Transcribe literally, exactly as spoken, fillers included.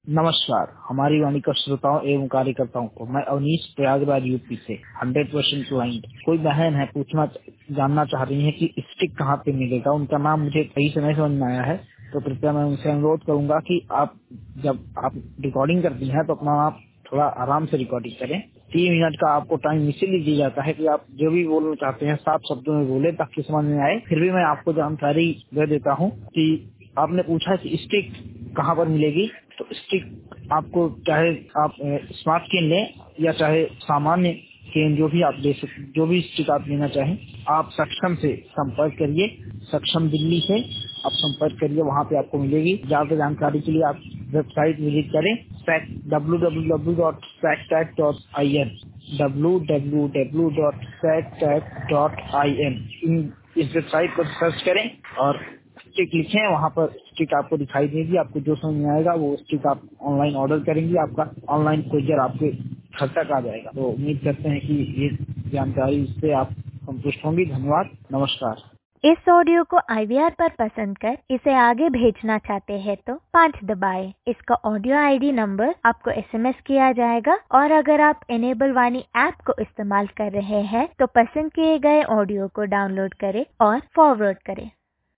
नमस्कार, हमारी वाणी का श्रोताओं एवं कार्यकर्ताओं को मैं अवनीश प्रयागराज यूपी से हंड्रेड परसेंट क्लाइंट। कोई बहन है पूछना जानना चाह रही है कि स्टिक कहाँ पे मिलेगा, उनका नाम मुझे सही से नहीं समझ में आया है, तो कृपया मैं उनसे अनुरोध करूंगा कि आप जब आप रिकॉर्डिंग करती हैं तो अपना आप थोड़ा आराम से रिकॉर्डिंग करें। तीन मिनट का आपको टाइम इसीलिए दिया जाता है कि आप जो भी बोलना चाहते हैं साफ शब्दों में बोले ताकि समझ में आए। फिर भी मैं आपको जानकारी दे देता हूँ कि आपने पूछा कि स्टिक कहाँ पर मिलेगी, तो स्टिक आपको चाहे आप स्मार्ट केन लें या चाहे सामान्य केन, जो भी आप ले सकते, जो भी स्टिक आप लेना चाहें, आप सक्षम से संपर्क करिए। सक्षम दिल्ली से आप संपर्क करिए, वहाँ पे आपको मिलेगी। ज्यादा जानकारी के लिए आप वेबसाइट विजिट करें डब्ल्यू डब्ल्यू डब्ल्यू डॉट सैकटैक dot I N W W W dot सैकटैक डॉट आई एन इस वेबसाइट पर सर्च करें और स्टिक लिखें, वहाँ पर स्टिक आपको दिखाई देगी। आपको जो समझ में आएगा वो स्टिक आप ऑनलाइन ऑर्डर करेंगे, आपका ऑनलाइन कोरियर आपके घर तक आ जाएगा। तो उम्मीद करते हैं कि ये जानकारी से आप संतुष्ट होंगी। धन्यवाद, नमस्कार। इस ऑडियो को आई वी आर पर पसंद कर इसे आगे भेजना चाहते हैं तो पाँच दबाएं। इसका ऑडियो आई डी नंबर आपको एस एम एस किया जाएगा और अगर आप इनेबल वाणी ऐप को इस्तेमाल कर रहे हैं तो पसंद किए गए ऑडियो को डाउनलोड करें और फॉरवर्ड करें।